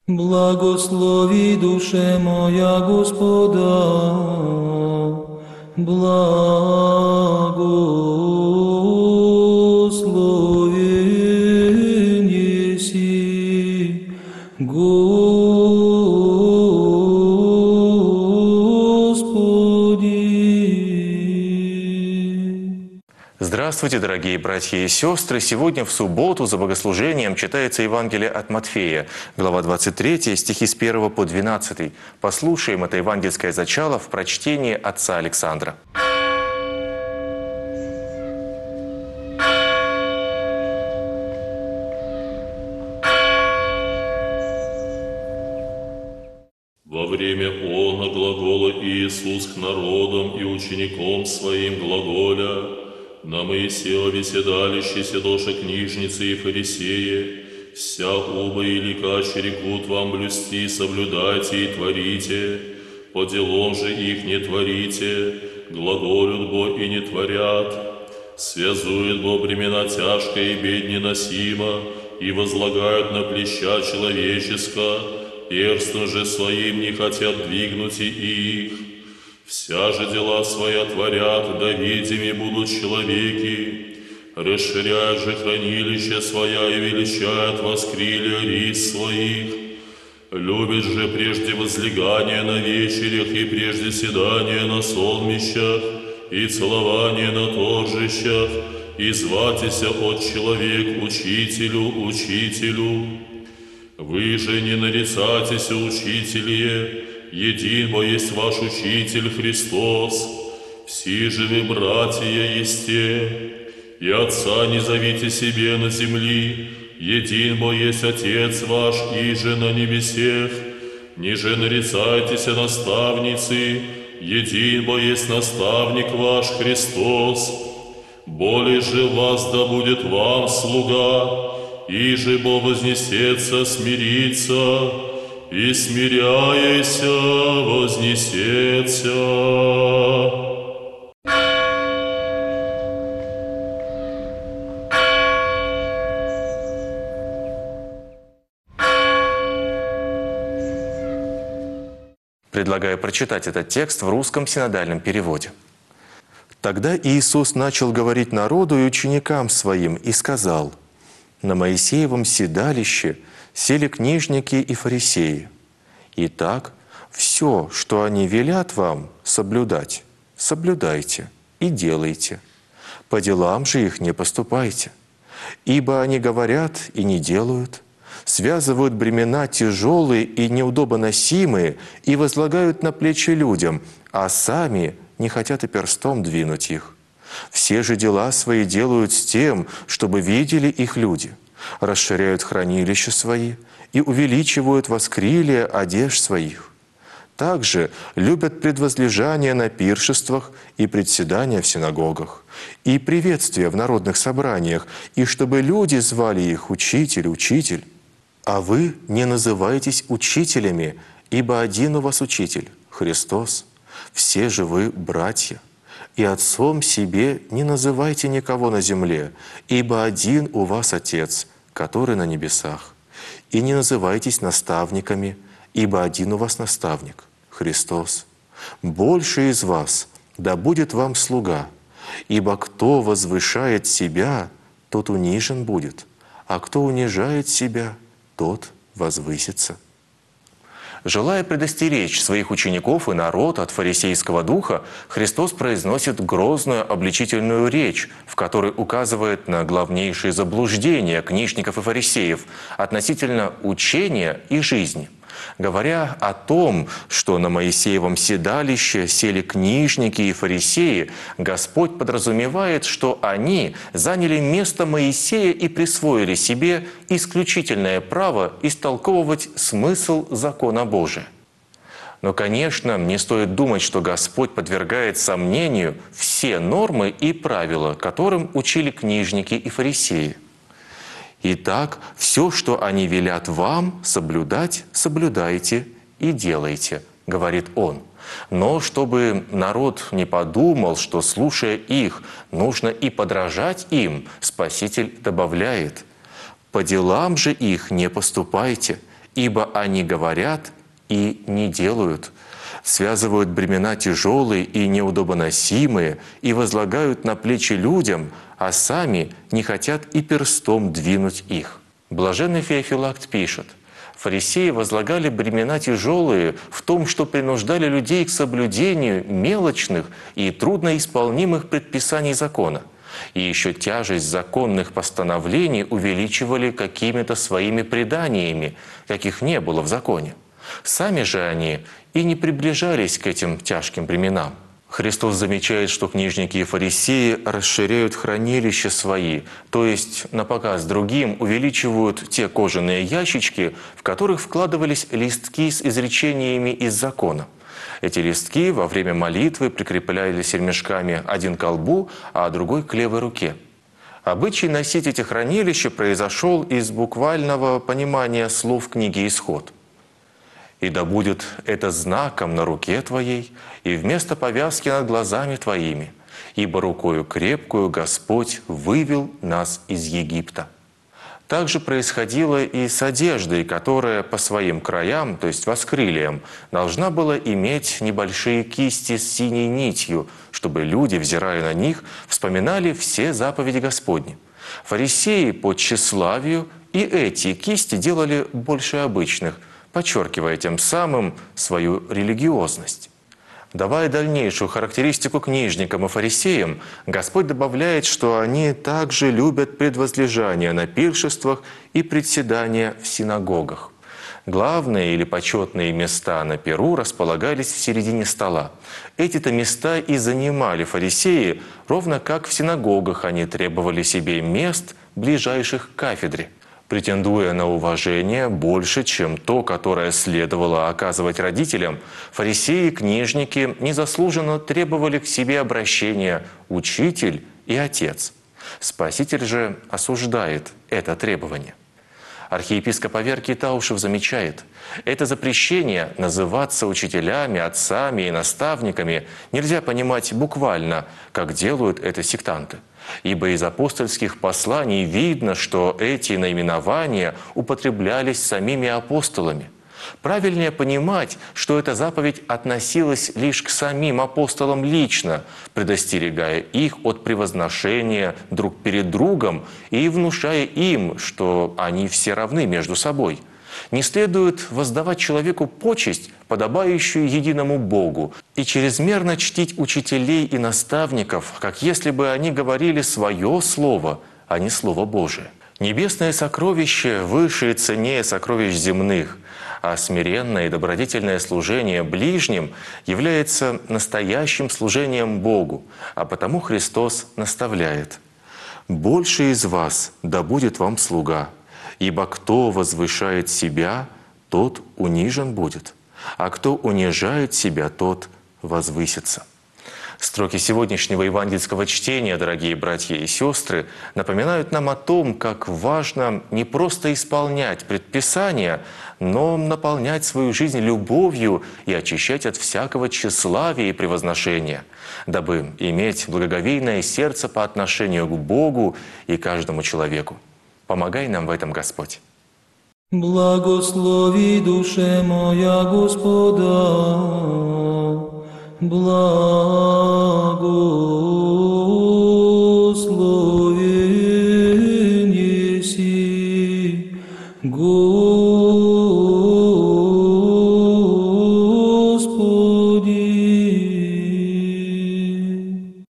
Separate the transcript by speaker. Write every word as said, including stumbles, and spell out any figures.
Speaker 1: Благослови, душе моя, Господа, благословен еси, Господи.
Speaker 2: Здравствуйте, дорогие братья и сестры! Сегодня в субботу за богослужением читается Евангелие от Матфея, глава двадцать третья, стихи с первого по двенадцатый. Послушаем это евангельское зачало в прочтении отца Александра.
Speaker 3: Во время она глагола Иисус к народам и ученикам своим глаголя: на Моисееве седалище седоша книжницы и фарисеи, вся уба и ликачи рекут вам блюсти, соблюдайте и творите, по делам же их не творите, глаголют бо и не творят, связуют бо бремена тяжкое и бедь неносимо, и возлагают на плеча человеческое, перстом же своим не хотят двигнуть и их. Вся же дела своя творят, да видими будут человеки. Расширяют же хранилища своя и величают воскрилия рис своих. Любят же прежде возлегания на вечерях и прежде седания на солмищах и целование на торжищах, и зватися от человек учителю, учителю. Вы же не нарицайтесь, учителе, един бо есть ваш Учитель Христос, все же вы, братья, есте, и Отца не зовите себе на земли, един бо есть Отец ваш, иже на небесех, ниже нарицайтесь, наставницы, един бо есть наставник ваш Христос, более же вас да будет вам слуга, иже бо вознесется смириться, и смиряйся, вознесется.
Speaker 2: Предлагаю прочитать этот текст в русском синодальном переводе. «Тогда Иисус начал говорить народу и ученикам своим и сказал: на Моисеевом седалище сели книжники и фарисеи. Итак, все, что они велят вам соблюдать, соблюдайте и делайте. По делам же их не поступайте. Ибо они говорят и не делают, связывают бремена тяжелые и неудобоносимые и возлагают на плечи людям, а сами не хотят и перстом двинуть их. Все же дела свои делают с тем, чтобы видели их люди, расширяют хранилища свои и увеличивают воскрилия одежд своих. Также любят предвозлежание на пиршествах и председания в синагогах, и приветствия в народных собраниях, и чтобы люди звали их «Учитель, Учитель». А вы не называетесь учителями, ибо один у вас Учитель – Христос. Все же вы братья. И отцом себе не называйте никого на земле, ибо один у вас Отец, который на небесах. И не называйтесь наставниками, ибо один у вас наставник – Христос. Больше из вас да будет вам слуга, ибо кто возвышает себя, тот унижен будет, а кто унижает себя, тот возвысится». Желая предостеречь своих учеников и народ от фарисейского духа, Христос произносит грозную обличительную речь, в которой указывает на главнейшие заблуждения книжников и фарисеев относительно учения и жизни. Говоря о том, что на Моисеевом седалище сели книжники и фарисеи, Господь подразумевает, что они заняли место Моисея и присвоили себе исключительное право истолковывать смысл закона Божия. Но, конечно, не стоит думать, что Господь подвергает сомнению все нормы и правила, которым учили книжники и фарисеи. Итак, все, что они велят вам соблюдать, соблюдайте и делайте, говорит Он. Но чтобы народ не подумал, что, слушая их, нужно и подражать им, Спаситель добавляет: «По делам же их не поступайте, ибо они говорят и не делают, связывают бремена тяжелые и неудобоносимые и возлагают на плечи людям, а сами не хотят и перстом двинуть их». Блаженный Феофилакт пишет: «Фарисеи возлагали бремена тяжелые в том, что принуждали людей к соблюдению мелочных и трудноисполнимых предписаний закона, и еще тяжесть законных постановлений увеличивали какими-то своими преданиями, каких не было в законе. Сами же они и не приближались к этим тяжким бременам». Христос замечает, что книжники и фарисеи расширяют хранилища свои, то есть на показ другим увеличивают те кожаные ящички, в которых вкладывались листки с изречениями из закона. Эти листки во время молитвы прикреплялись ремешками один к лбу, а другой к левой руке. Обычай носить эти хранилища произошел из буквального понимания слов книги «Исход». «И да будет это знаком на руке твоей и вместо повязки над глазами твоими, ибо рукою крепкую Господь вывел нас из Египта». Также происходило и с одеждой, которая по своим краям, то есть воскрылиям, должна была иметь небольшие кисти с синей нитью, чтобы люди, взирая на них, вспоминали все заповеди Господни. Фарисеи по тщеславию и эти кисти делали больше обычных, подчеркивая тем самым свою религиозность. Давая дальнейшую характеристику книжникам и фарисеям, Господь добавляет, что они также любят предвозлежание на пиршествах и председания в синагогах. Главные или почетные места на пиру располагались в середине стола. Эти-то места и занимали фарисеи, ровно как в синагогах они требовали себе мест, ближайших к кафедре, претендуя на уважение больше, чем то, которое следовало оказывать родителям. Фарисеи и книжники незаслуженно требовали к себе обращения «учитель» и «отец». Спаситель же осуждает это требование. Архиепископ Аверкий Таушев замечает: это запрещение называться учителями, отцами и наставниками нельзя понимать буквально, как делают это сектанты. Ибо из апостольских посланий видно, что эти наименования употреблялись самими апостолами. Правильнее понимать, что эта заповедь относилась лишь к самим апостолам лично, предостерегая их от превозношения друг перед другом и внушая им, что они все равны между собой. Не следует воздавать человеку почесть, подобающую единому Богу, и чрезмерно чтить учителей и наставников, как если бы они говорили свое слово, а не Слово Божие. Небесное сокровище выше и ценнее сокровищ земных, а смиренное и добродетельное служение ближним является настоящим служением Богу, а потому Христос наставляет: «Больше из вас да будет вам слуга, ибо кто возвышает себя, тот унижен будет, а кто унижает себя, тот возвысится». Строки сегодняшнего евангельского чтения, дорогие братья и сестры, напоминают нам о том, как важно не просто исполнять предписания, но наполнять свою жизнь любовью и очищать от всякого тщеславия и превозношения, дабы иметь благоговейное сердце по отношению к Богу и каждому человеку. Помогай нам в этом, Господь.
Speaker 1: Благослови душе моя Господа, благословен еси, Господи.